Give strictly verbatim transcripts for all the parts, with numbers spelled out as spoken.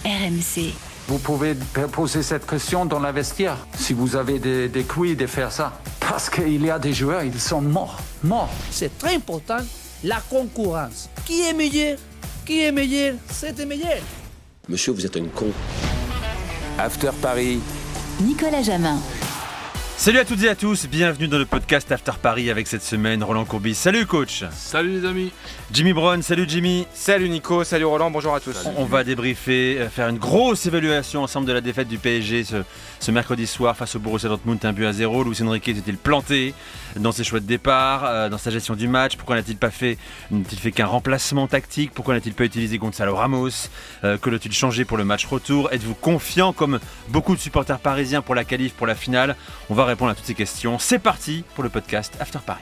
R M C. Vous pouvez poser cette question dans la vestiaire, si vous avez des, des couilles de faire ça. Parce qu'il y a des joueurs, ils sont morts, morts. C'est très important, la concurrence. Qui est meilleur? Qui est meilleur? C'est le meilleur. Monsieur, vous êtes un con. After Paris. Nicolas Jamin. Salut à toutes et à tous, bienvenue dans le podcast After Paris avec cette semaine Roland Courbis. Salut coach. Salut les amis. Jimmy Brown, salut Jimmy. Salut Nico, salut Roland, bonjour à tous. Salut. On va débriefer, faire une grosse évaluation ensemble de la défaite du P S G ce, ce mercredi soir face au Borussia Dortmund, un but à zéro. Luis Enrique s'est-il planté dans ses choix de départ, dans sa gestion du match? Pourquoi n'a-t-il pas fait, n'a-t-il fait qu'un remplacement tactique? Pourquoi n'a-t-il pas utilisé Gonzalo Ramos? euh, Que l'a-t-il changé pour le match retour? Êtes-vous confiant comme beaucoup de supporters parisiens pour la qualif, pour la finale? On va répondre à toutes ces questions. C'est parti pour le podcast After Paris.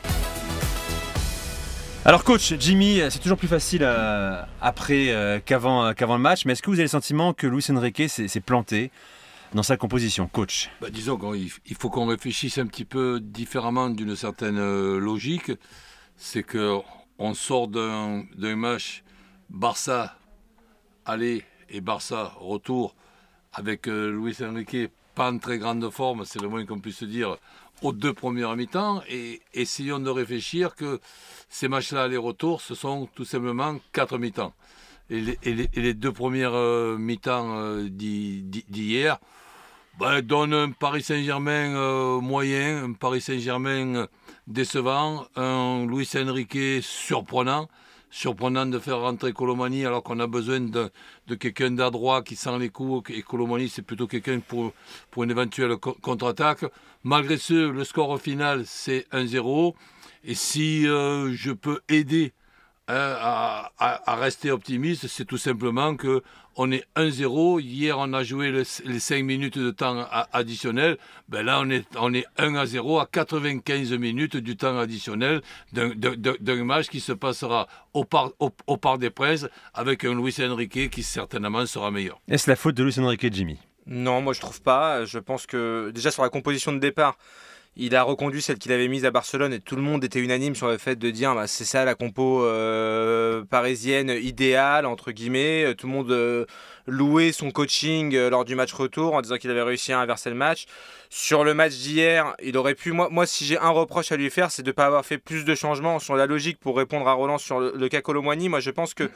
Alors coach, Jimmy, c'est toujours plus facile euh, après euh, qu'avant, euh, qu'avant le match, mais est-ce que vous avez le sentiment que Luis Enrique s'est, s'est planté dans sa composition, coach? Bah, disons qu'il faut qu'on réfléchisse un petit peu différemment d'une certaine euh, logique. C'est qu'on sort d'un, d'un match Barça aller et Barça retour avec euh, Luis Enrique pas en très grande forme, c'est le moins qu'on puisse dire, aux deux premières mi-temps, et essayons de réfléchir que ces matchs-là aller-retour, ce sont tout simplement quatre mi-temps. Et les, et les, et les deux premières euh, mi-temps euh, d'hier ben, donnent un Paris Saint-Germain euh, moyen, un Paris Saint-Germain décevant, un Luis Enrique surprenant, surprenant de faire rentrer Colomani alors qu'on a besoin de, de quelqu'un d'adroit qui sent les coups, et Colomani c'est plutôt quelqu'un pour, pour une éventuelle co- contre-attaque. Malgré ce, le score final c'est un zéro, et si euh, je peux aider hein, à, à, à rester optimiste, c'est tout simplement qu'on est un zéro, hier on a joué le, les cinq minutes de temps additionnel, ben là on est, on est un à zéro à quatre-vingt-quinze minutes du temps additionnel d'un, d'un, d'un match qui se passera au Parc, au, au Parc des Princes avec un Luis Enrique qui certainement sera meilleur. Est-ce la faute de Luis Enrique, Jimmy? Non, moi je trouve pas. Je pense que déjà sur la composition de départ, il a reconduit celle qu'il avait mise à Barcelone et tout le monde était unanime sur le fait de dire bah, c'est ça la compo euh, parisienne idéale, entre guillemets. Tout le monde euh, louait son coaching euh, lors du match retour en disant qu'il avait réussi à inverser le match. Sur le match d'hier, il aurait pu... Moi, moi si j'ai un reproche à lui faire, c'est de ne pas avoir fait plus de changements sur la logique pour répondre à Roland sur le, le cas Colomani. Moi je pense que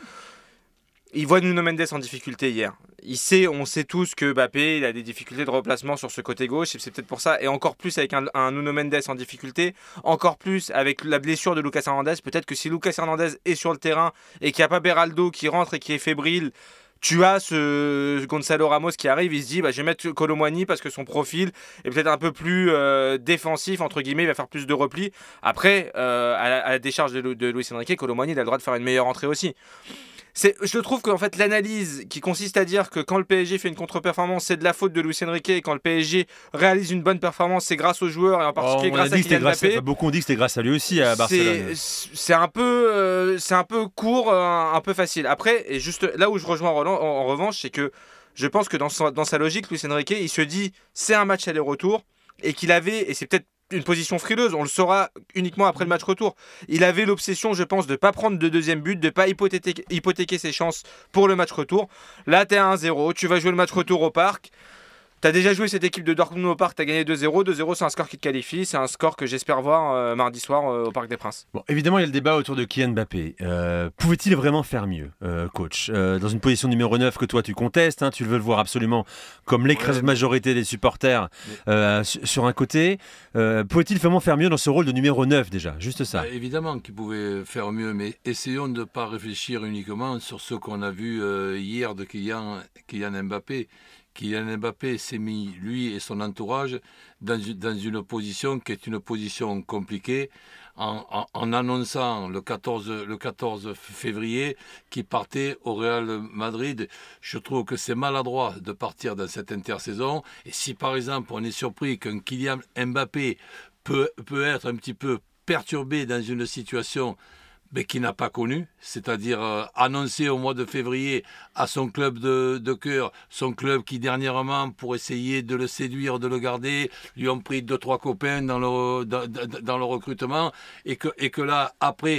il voit Nuno Mendes en difficulté hier. Il sait, on sait tous que Mbappé il a des difficultés de replacement sur ce côté gauche, et c'est peut-être pour ça, et encore plus avec un, un Nuno Mendes en difficulté, encore plus avec la blessure de Lucas Hernandez. Peut-être que si Lucas Hernandez est sur le terrain et qu'il n'y a pas Beraldo qui rentre et qui est fébrile, tu as ce Gonzalo Ramos qui arrive, il se dit bah, je vais mettre Colomani parce que son profil est peut-être un peu plus euh, défensif, entre guillemets, il va faire plus de repli. Après, euh, à, la, à la décharge de, de Luis Enrique, Colomani il a le droit de faire une meilleure entrée aussi. C'est, je trouve qu'en fait l'analyse qui consiste à dire que quand le P S G fait une contre-performance c'est de la faute de Luis Enrique, et quand le P S G réalise une bonne performance c'est grâce aux joueurs et en particulier oh, grâce à Kylian Mbappé. À, beaucoup ont dit que c'était grâce à lui aussi à Barcelone. C'est, c'est un peu, euh, c'est un peu court, un, un peu facile. Après, et juste là où je rejoins Roland en, en revanche, c'est que je pense que dans sa, dans sa logique, Luis Enrique il se dit c'est un match aller-retour et qu'il avait, et c'est peut-être une position frileuse, on le saura uniquement après le match retour. Il avait l'obsession, je pense, de ne pas prendre de deuxième but, de ne pas hypothéquer, hypothéquer ses chances pour le match retour. Là, tu es à un zéro, tu vas jouer le match retour au Parc. Tu as déjà joué cette équipe de Dortmund au Parc, tu as gagné deux zéro. deux zéro, c'est un score qui te qualifie, c'est un score que j'espère voir euh, mardi soir euh, au Parc des Princes. Bon, évidemment, il y a le débat autour de Kylian Mbappé. Euh, pouvait-il vraiment faire mieux, euh, coach euh, dans une position numéro neuf que toi tu contestes, hein, tu veux le voir absolument comme l'écrasante ouais, majorité des supporters euh, sur un côté. Euh, pouvait-il vraiment faire mieux dans ce rôle de numéro neuf déjà? Juste ça. Bah, évidemment qu'il pouvait faire mieux, mais essayons de ne pas réfléchir uniquement sur ce qu'on a vu euh, hier de Kylian, Kylian Mbappé. Kylian Mbappé s'est mis, lui et son entourage, dans, dans une position qui est une position compliquée, en, en, en annonçant le quatorze, le quatorze février qu'il partait au Real Madrid. Je trouve que c'est maladroit de partir dans cette intersaison. Et si par exemple on est surpris qu'un Kylian Mbappé peut, peut être un petit peu perturbé dans une situation mais qui n'a pas connu, c'est-à-dire euh, annoncé au mois de février à son club de, de cœur, son club qui dernièrement, pour essayer de le séduire, de le garder, lui ont pris deux, trois copains dans le, dans, dans le recrutement, et que, et que là, après,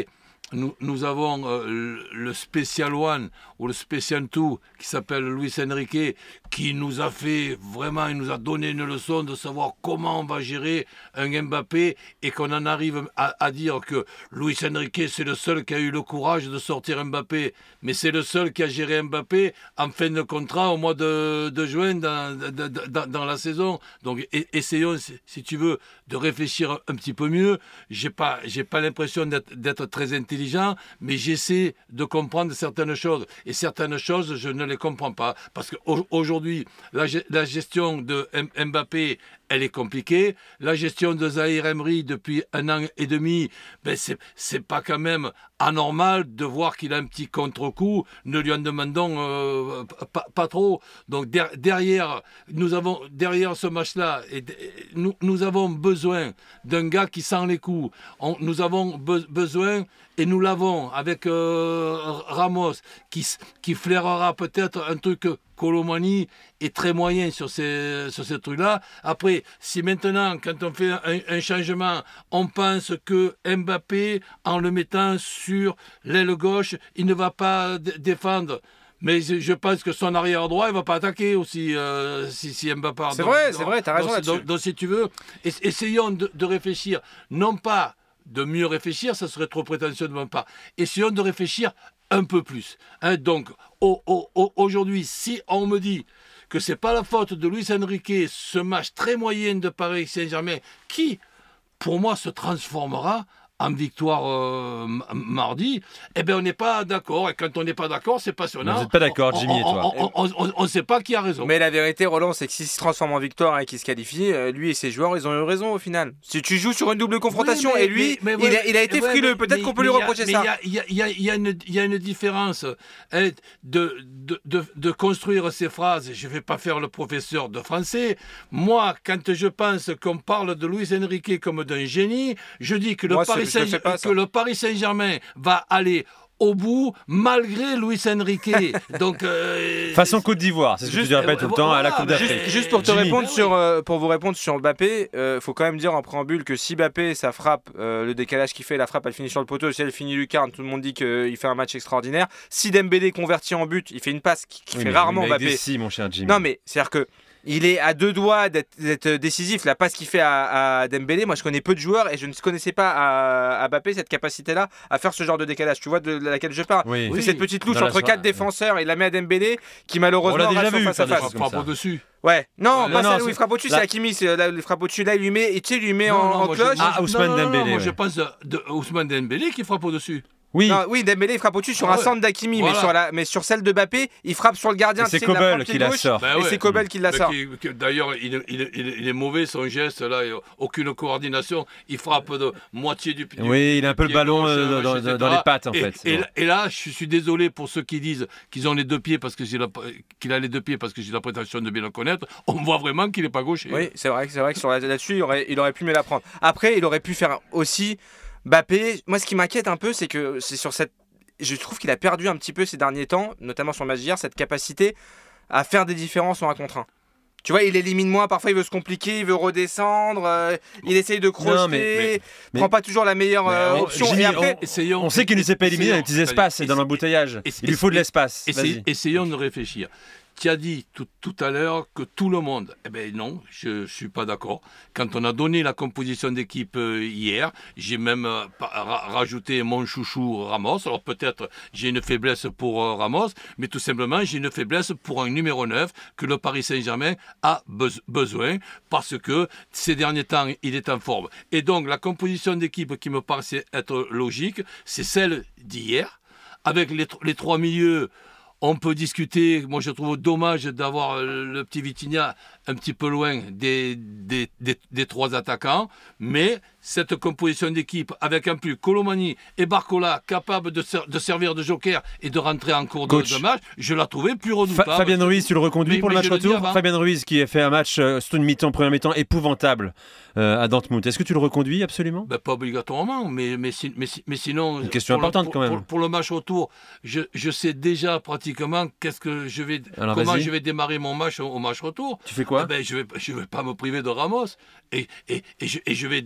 nous, nous avons euh, le, le Special One ou le Special Two qui s'appelle Luis Enrique, qui nous a fait vraiment, il nous a donné une leçon de savoir comment on va gérer un Mbappé et qu'on en arrive à, à dire que Luis Enrique c'est le seul qui a eu le courage de sortir Mbappé, mais c'est le seul qui a géré Mbappé en fin de contrat au mois de, de juin dans, de, de, dans la saison. Donc et, essayons, si tu veux, de réfléchir un petit peu mieux. J'ai pas, j'ai pas l'impression d'être, d'être très intelligent, mais j'essaie de comprendre certaines choses. Et certaines choses, je ne les comprends pas. Parce qu'aujourd'hui, la, la gestion de Mbappé, elle est compliquée. La gestion de Zahir Emery depuis un an et demi, ben c'est, c'est pas quand même anormal de voir qu'il a un petit contre-coup. Ne lui en demandons euh, pas, pas trop. Donc der, derrière, nous avons, derrière ce match-là, et, et, nous, nous avons besoin d'un gars qui sent les coups. On, nous avons be, besoin, et nous l'avons avec euh, Ramos, qui, qui flairera peut-être un truc que Colomani est très moyen sur ces, sur ces trucs-là. Après, si maintenant, quand on fait un, un changement, on pense que Mbappé, en le mettant sur l'aile gauche, il ne va pas d- défendre. Mais je pense que son arrière droit, il ne va pas attaquer aussi euh, si, si Mbappé... C'est donc, vrai, c'est donc, vrai, t'as raison donc, là-dessus. Donc, donc, si tu veux, essayons de, de réfléchir, non pas de mieux réfléchir, ça serait trop prétentieux de ma part. Essayons de réfléchir un peu plus. Hein, donc, au, au, au, aujourd'hui, si on me dit que ce n'est pas la faute de Luis Enrique, ce match très moyen de Paris Saint-Germain, qui, pour moi, se transformera en victoire euh, mardi, eh bien on n'est pas d'accord. Et quand on n'est pas d'accord, c'est passionnant. Vous n'êtes pas d'accord, Jimmy et toi. On ne sait pas qui a raison. Mais la vérité, Roland, c'est que s'il se transforme en victoire et qu'il se qualifie, lui et ses joueurs, ils ont eu raison au final. Si tu joues sur une double confrontation, oui, mais, et lui, mais, mais, il, a, il a été ouais, frileux, peut-être mais, qu'on peut lui reprocher a, ça. Il y, y, y, y, y a une différence hein, de, de, de, de construire ces phrases. Je ne vais pas faire le professeur de français. Moi, quand je pense qu'on parle de Luis Enrique comme d'un génie, je dis que le Moi, Paris Saint-Germain que le Paris Saint-Germain va aller au bout malgré Luis Enrique. Donc euh, façon Côte d'Ivoire, c'est ce que tu répètes euh, tout le temps voilà, à la Coupe d'Afrique. Juste, juste pour te Jimmy. répondre sur euh, pour vous répondre sur Mbappé, il euh, faut quand même dire en préambule que si Mbappé ça frappe euh, le décalage qu'il fait, la frappe elle finit sur le poteau, si elle finit lucarne, tout le monde dit qu'il fait un match extraordinaire. Si Dembélé convertit en but, il fait une passe qui, qui oui, fait rarement Mbappé. Si mon cher Jimmy. Non mais c'est-à-dire que il est à deux doigts d'être, d'être décisif. La passe qu'il fait à, à Dembélé, moi je connais peu de joueurs et je ne connaissais pas à, à Mbappé cette capacité-là à faire ce genre de décalage. Tu vois de laquelle je parle. Oui. Il fait Oui. cette petite louche Dans entre quatre défenseurs et il la met à Dembélé qui malheureusement rate son face à face. Il frappe au-dessus. Ouais, non, ouais, pas non, celle où il frappe au-dessus, là... c'est Hakimi, c'est là où il frappe au-dessus, là il lui met, et tu sais, il lui met non, en, non, en cloche. Je, ah, Ousmane Dembélé. Non, non, moi ouais. je pense de, de Ousmane Dembélé qui frappe au-dessus. Oui. Non, oui, Dembélé il frappe au-dessus sur ah, un ouais. centre d'Hakimi, voilà. mais, sur la, mais sur celle de Mbappé, il frappe sur le gardien. C'est Kobel qui la sort. Ben et ouais. c'est Kobel qui la sort. Qui, qui, d'ailleurs, il, il, il, il est mauvais son geste, là, aucune coordination. Il frappe de moitié du pied. Oui, il a un peu le ballon gauche, euh, dans, dans, dans les pattes, en et, fait. Et, bon. et là, je suis désolé pour ceux qui disent qu'ils ont les deux pieds parce que j'ai la, qu'il a les deux pieds parce que j'ai la prétention de bien le connaître. On voit vraiment qu'il n'est pas gaucher. Oui, c'est vrai, c'est vrai que sur la, là-dessus, il aurait, il aurait pu mieux la prendre. Après, il aurait pu faire aussi Mbappé. Moi, ce qui m'inquiète un peu, c'est que c'est sur cette. Je trouve qu'il a perdu un petit peu ces derniers temps, notamment sur le match d'hier, cette capacité à faire des différences en un contre un. Tu vois, il élimine moins, parfois il veut se compliquer, il veut redescendre, euh, il essaye de crocheter, non, mais, mais, prend mais, pas toujours la meilleure euh, on, option. Jimmy, et après, on, essayons, on sait qu'il ne s'est pas éliminé dans les petits espaces et dans l'embouteillage. Il lui faut de l'espace. Essayons, essayons de réfléchir. Tu as dit tout, tout à l'heure que tout le monde, eh bien non, je ne suis pas d'accord. Quand on a donné la composition d'équipe euh, hier, j'ai même euh, ra- rajouté mon chouchou Ramos. Alors peut-être j'ai une faiblesse pour euh, Ramos, mais tout simplement j'ai une faiblesse pour un numéro neuf que le Paris Saint-Germain a be- besoin parce que ces derniers temps, il est en forme. Et donc la composition d'équipe qui me paraissait être logique, c'est celle d'hier, avec les, les trois milieux. On peut discuter, moi je trouve dommage d'avoir le petit Vitinha un petit peu loin des, des, des, des trois attaquants, mais cette composition d'équipe avec en plus Colomani et Barcola capables de, ser- de servir de joker et de rentrer en cours de, de match, je la trouvais plus redoutable. Fa- Fabien Ruiz, tu le reconduis mais, pour le match retour. Fabien Ruiz qui a fait un match, euh, surtout une mi-temps, première mi-temps épouvantable euh, à Dortmund. Est-ce que tu le reconduis absolument ? Ben, pas obligatoirement, mais, mais, mais, mais sinon... Une question pour importante le, pour, quand même. Pour, pour le match retour, je, je sais déjà pratiquement qu'est-ce que je vais, Alors, comment vas-y. je vais démarrer mon match au, au match retour. Tu fais quoi ? eh ben, Je ne vais, je vais pas me priver de Ramos et, et, et, je, et je vais dé, dé,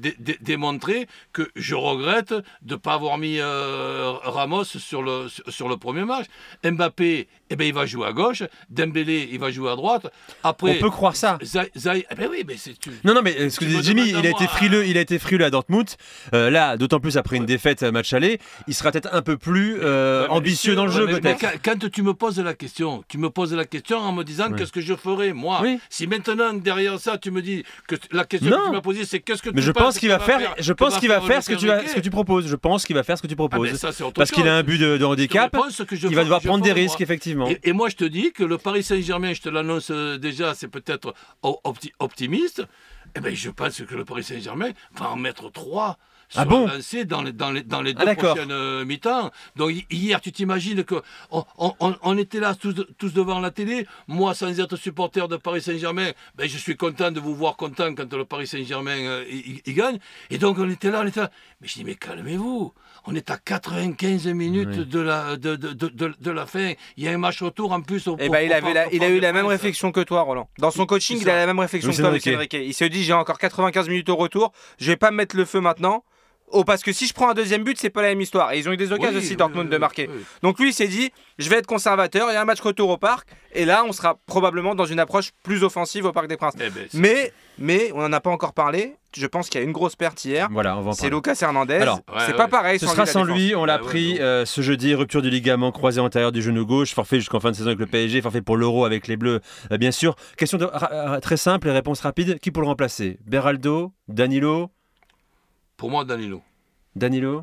démontrer que je regrette de ne pas avoir mis euh, Ramos sur le, sur le premier match. Mbappé, eh ben, il va jouer à gauche. Dembélé, il va jouer à droite. Après, on peut croire ça. Zay, Zay, eh ben oui, mais c'est... Tu, non, non, mais ce que dit Jimmy, il a, été frileux, il a été frileux à Dortmund. Euh, là, d'autant plus après une défaite à match aller, il sera peut-être un peu plus euh, ouais, ambitieux sûr, dans le jeu, mais, peut-être. Mais quand, quand tu me poses la question, tu me poses la question en me disant oui. qu'est-ce que je ferais, moi. Oui. Si maintenant, derrière ça, tu me dis que la question non. que tu m'as posée, c'est qu'est-ce que mais tu je penses pense qu'il va faire, faire je pense qu'il va faire ce que tu vas, ce que tu proposes. Je pense qu'il va faire ce que tu proposes. Ah, ça, parce qu'il a un but de, de handicap, il va devoir prendre des risques, effectivement. Et, et moi, je te dis que le Paris Saint-Germain, je te l'annonce déjà, c'est peut-être opti- optimiste. Eh ben, je pense que le Paris Saint-Germain va en mettre trois. Ah bon lancé dans les, dans les, dans les deux ah, prochaines euh, mi-temps. Donc hier, tu t'imagines qu'on on, on, on était là tous, tous devant la télé. Moi, sans être supporter de Paris Saint-Germain, ben, je suis content de vous voir content quand le Paris Saint-Germain euh, il, il gagne. Et donc on était là, on était là. Mais je dis, mais calmez-vous. On est à quatre-vingt-quinze minutes oui. de, la, de, de, de, de, de la fin. Il y a un match retour en plus. Au, et ben, il, avait la, il a eu la même réflexion que toi, Roland. Dans son coaching, il a la même réflexion que toi, Lucien Riquet. Il se dit, j'ai encore quatre-vingt-quinze minutes au retour. Je vais pas me mettre le feu maintenant. Oh, parce que si je prends un deuxième but, c'est pas la même histoire. Et ils ont eu des occasions oui, aussi, Dortmund, oui, de marquer. Oui. Donc lui, il s'est dit, je vais être conservateur. Il y a un match retour au Parc. Et là, on sera probablement dans une approche plus offensive au Parc des Princes. Eh ben, mais, mais, on n'en a pas encore parlé. Je pense qu'il y a une grosse perte hier. Voilà, on va en c'est parler. Lucas Hernandez. Alors, c'est ouais, pas ouais. pareil. Ce sera sans lui. On l'a ouais, pris ouais, euh, ce jeudi. Rupture du ligament croisé antérieur du genou gauche. Forfait jusqu'en fin de saison avec le P S G. Forfait pour l'Euro avec les Bleus, euh, bien sûr. Question de, ra- très simple et réponse rapide. Qui pour le remplacer? Beraldo, Danilo? Pour moi, Danilo. Danilo?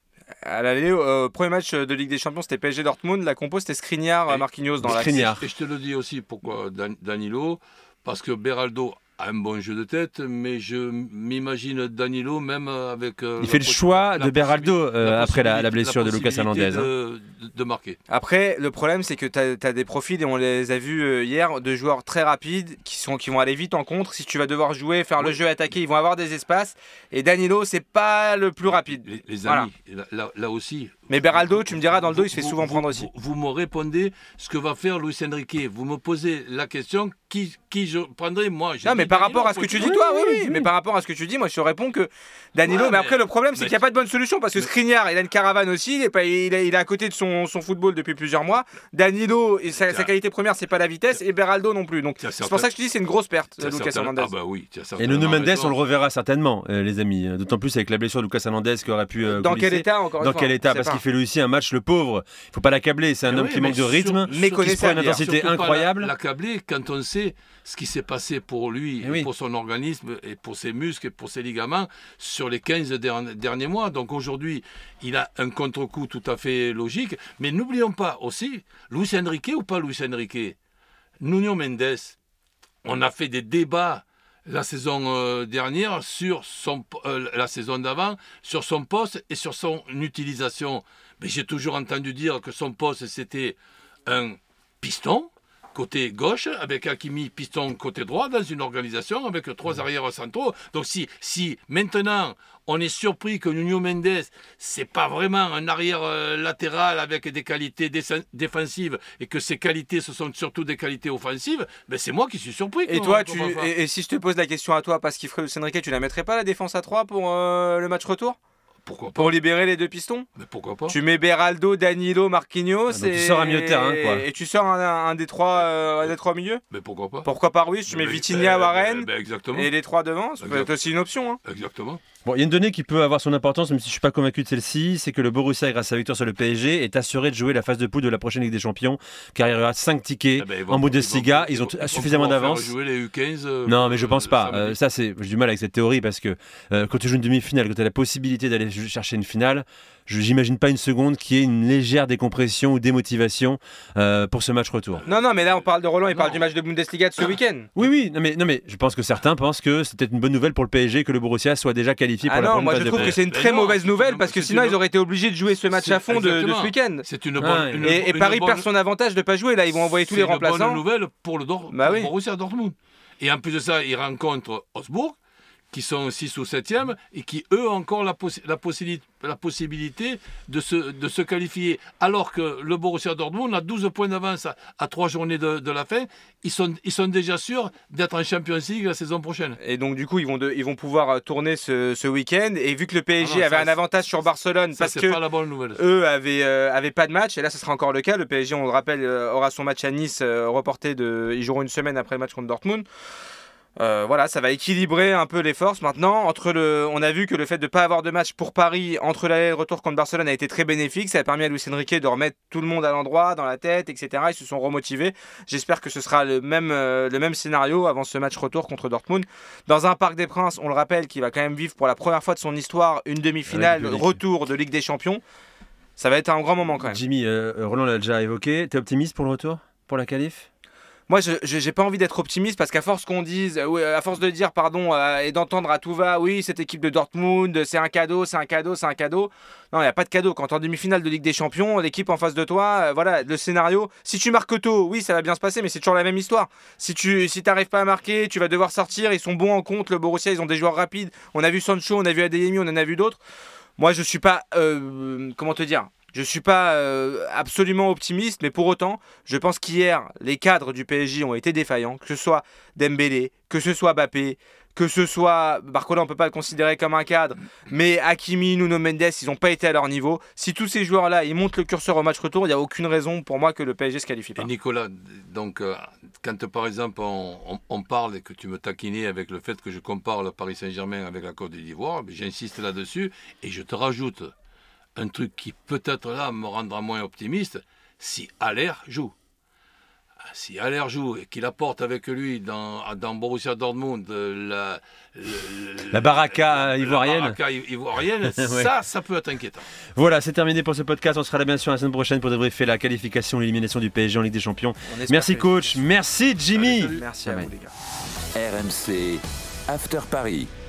À l'aller, euh, premier match de Ligue des Champions, c'était P S G Dortmund. La compo, c'était Skriniar, et, Marquinhos dans la. Et je te le dis aussi pourquoi Dan- Danilo, parce que Beraldo a un bon jeu de tête, mais je m'imagine Danilo même avec. Euh, Il fait le choix de Beraldo euh, après la, la blessure la de Lucas Hernandez. De, de, de marquer. Après, le problème, c'est que tu as des profils, et on les a vus euh, hier, de joueurs très rapides qui, sont, qui vont aller vite en contre. Si tu vas devoir jouer, faire oui. le jeu, attaquer, ils vont avoir des espaces. Et Danilo, c'est pas le plus rapide. Les, les amis, voilà. là, là, là aussi. Mais Beraldo, tu me diras, dans le dos, il se fait vous, souvent vous, prendre aussi. Vous, vous me répondez ce que va faire Luis Enrique. Vous me posez la question, qui, qui je prendrai moi je Non, mais par Danilo, rapport à ce que tu dis, toi, oui, oui, oui. Mais par rapport à ce que tu dis, moi, je te réponds que Danilo. Ouais, mais, mais après, le problème, c'est qu'il n'y a pas de bonne solution parce que Skriniar, il a une caravane aussi. Il est, pas, il est, il est à côté de son, son football depuis plusieurs mois. Danilo, et sa, sa qualité première, c'est pas la vitesse. Et Beraldo non plus. Donc, c'est certain... pour ça que je te dis, c'est une grosse perte, Lucas Hernandez. Ah, bah oui. Et Nuno Mendes, on le reverra certainement, euh, les amis. D'autant plus avec la blessure de Lucas Hernandez qui aurait pu. Euh, Dans quel état, encore une Dans fois, quel état? Parce qu'il fait lui aussi un match, le pauvre. Il faut pas l'accabler. C'est un homme qui manque de rythme, qui prend une intensité incroyable. L'accabler quand on sait ce qui s'est passé pour lui, oui. pour son organisme et pour ses muscles et pour ses ligaments sur les quinze derniers mois. Donc aujourd'hui, il a un contre-coup tout à fait logique. Mais n'oublions pas aussi, Luis Enrique ou pas Luis Enrique, Nuno Mendes, on a fait des débats la saison euh, dernière sur son, euh, la saison d'avant, sur son poste et sur son utilisation. Mais j'ai toujours entendu dire que son poste, c'était un piston, côté gauche, avec Hakimi piston côté droit, dans une organisation avec trois arrières centraux. Donc si, si maintenant on est surpris que Nuno Mendes, c'est pas vraiment un arrière euh, latéral avec des qualités dé- défensives et que ses qualités, ce sont surtout des qualités offensives, ben c'est moi qui suis surpris. Et toi, tu, et, et si je te pose la question à toi, parce qu'il ferait Luis Enrique, tu la mettrais pas la défense à trois pour euh, le match retour? Pourquoi pas? Pour libérer les deux pistons? Mais pourquoi pas? Tu mets Beraldo, Danilo, Marquinhos ah, et... tu sors un milieu de terrain, quoi. Et tu sors un, un, un des trois, euh, un des trois milieux? Mais pourquoi pas? Pourquoi pas Ruiz? Tu mets Vitinha, Warren et les trois devant? Ça peut être aussi une option. Hein. Exactement. Bon, il y a une donnée qui peut avoir son importance, même si je ne suis pas convaincu de celle-ci, c'est que le Borussia, grâce à sa victoire sur le P S G, est assuré de jouer la phase de poule de la prochaine Ligue des Champions, car il y aura cinq tickets eh ben, vont, en Bundesliga. Ils, ils, ils ont ils suffisamment d'avance. Jouer les U quinze, euh, non, mais je pense pas. Euh, ça, c'est, j'ai du mal avec cette théorie parce que euh, quand tu joues une demi-finale, quand tu as la possibilité d'aller chercher une finale, je j'imagine pas une seconde qu'il y ait une légère décompression ou démotivation euh, pour ce match retour. Non, non, mais là on parle de Roland, il non. parle du match de Bundesliga de ce week-end. Oui, oui, non mais, non, mais je pense que certains pensent que c'est peut-être une bonne nouvelle pour le P S G que le Borussia soit déjà qualifié ah pour non, la prochaine moi phase je de trouve que c'est une très non, mauvaise nouvelle une, parce que sinon une... ils auraient été obligés de jouer ce match c'est à fond de, de ce week-end. C'est une bonne. Ah, une, et, et une Paris bonne... perd son avantage de pas jouer. Là, ils vont envoyer tous les remplaçants. C'est une bonne nouvelle pour le Dor- bah pour oui. Borussia Dortmund. Et en plus de ça, ils rencontrent Augsbourg, qui sont six ou septième et qui, eux, ont encore la, possi- la, possi- la possibilité de se, de se qualifier. Alors que le Borussia Dortmund a douze points d'avance à, à trois journées de, de la fin. Ils sont, ils sont déjà sûrs d'être en Champions League la saison prochaine. Et donc, du coup, ils vont, de, ils vont pouvoir tourner ce, ce week-end. Et vu que le P S G ah non, avait ça, un avantage sur Barcelone, ça, parce que pas la bonne nouvelle, eux avaient, euh, avaient pas de match, et là, ce sera encore le cas. Le P S G, on le rappelle, aura son match à Nice euh, reporté. De, ils joueront une semaine après le match contre Dortmund. Euh, voilà, ça va équilibrer un peu les forces. Maintenant, entre le, on a vu que le fait de ne pas avoir de match pour Paris entre l'aller et le retour contre Barcelone a été très bénéfique. Ça a permis à Luis Enrique de remettre tout le monde à l'endroit, dans la tête, et cetera. Ils se sont remotivés. J'espère que ce sera le même, euh, le même scénario avant ce match retour contre Dortmund. Dans un Parc des Princes, on le rappelle, qui va quand même vivre pour la première fois de son histoire une demi-finale retour de Ligue des Champions. Ça va être un grand moment quand même. Jimmy, euh, Roland l'a déjà évoqué. T'es optimiste pour le retour, pour la qualif ? Moi, je n'ai pas envie d'être optimiste parce qu'à force qu'on dise, euh, à force de dire, pardon, euh, et d'entendre à tout va, oui, cette équipe de Dortmund, c'est un cadeau, c'est un cadeau, c'est un cadeau. Non, il n'y a pas de cadeau. Quand tu es en demi-finale de Ligue des Champions, l'équipe en face de toi, euh, voilà, le scénario. Si tu marques tôt, oui, ça va bien se passer, mais c'est toujours la même histoire. Si tu si n'arrives pas à marquer, tu vas devoir sortir. Ils sont bons en compte, le Borussia, ils ont des joueurs rapides. On a vu Sancho, on a vu Adeyemi, on en a vu d'autres. Moi, je ne suis pas, euh, comment te dire Je ne suis pas euh, absolument optimiste, mais pour autant, je pense qu'hier, les cadres du P S G ont été défaillants, que ce soit Dembélé, que ce soit Mbappé, que ce soit... Barcola, on ne peut pas le considérer comme un cadre, mais Hakimi, Nuno Mendes, ils n'ont pas été à leur niveau. Si tous ces joueurs-là, ils montent le curseur au match retour, il n'y a aucune raison pour moi que le P S G ne se qualifie pas. Et Nicolas, donc, euh, quand par exemple on, on, on parle et que tu me taquinais avec le fait que je compare le Paris Saint-Germain avec la Côte d'Ivoire, j'insiste là-dessus et je te rajoute un truc qui peut-être là me rendra moins optimiste, si Haller joue. Si Haller joue et qu'il apporte avec lui dans, dans Borussia Dortmund la, la, la baraka ivoirienne, la baraka ivoirienne ouais. ça, ça peut être inquiétant. Voilà, c'est terminé pour ce podcast. On sera là bien sûr la semaine prochaine pour débriefer la qualification, l'élimination du P S G en Ligue des Champions. Merci coach, merci Jimmy. Salut, salut. Merci à vous les gars. R M C After Paris.